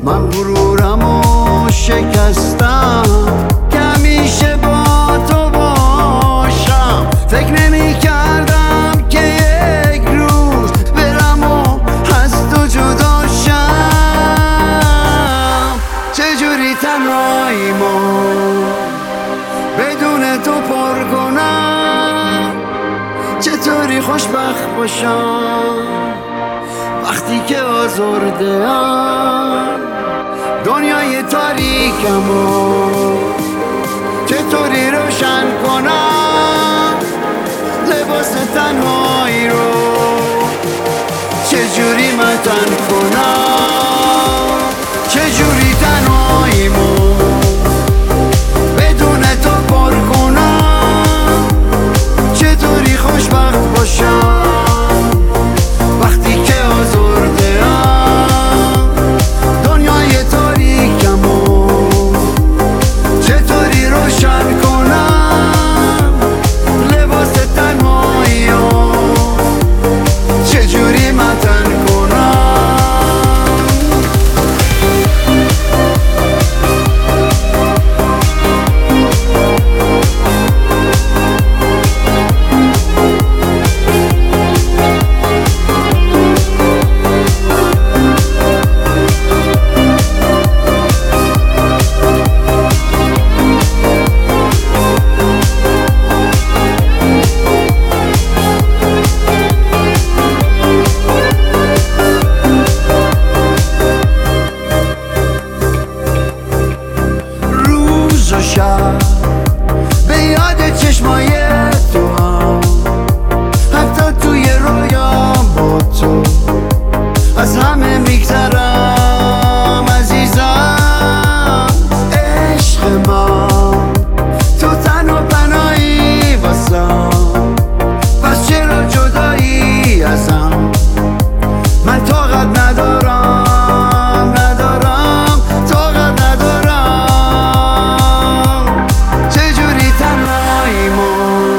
من غرورمو شکستم که همیشه با تو باشم. فکر نمی کردم که یک روز برم و از تو جدا شم. چجوری تنهاییمو بدون تو پر کنم، چطوری خوشبخت باشم وقتی که آزرده‌ام. دنیای تاریکمو چطوری روشن کنم، لباس تنهایی رو چجوری متن کنم. چجوری تنهاییمو بدون تو پر کنم، چطوری خوشبخت باشم وقتی که آزرده‌ام. دنیای تاریکمو چطوری روشن کنم، لباس تنهایی رو چجوری متن کنم. به یاد چشمای تو هم، حتی توی رویام با تو از همه میگذرم عزیزم. عشق من تو تن و پناهی واسم، پس چرا جدایی ازم؟ من طاقت ندارم طاقت ندارم. چجوری تنهاییمو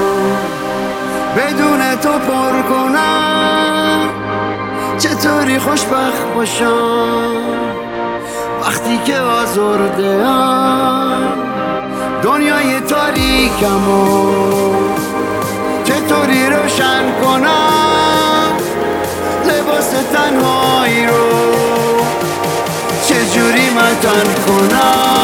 بدون تو پر کنم، چطوری خوشبخت باشم وقتی که آزرده‌ام. دنیای تاریکمو چطوری روشن کنم، لباس تنهایی رو چجوری متن کنم.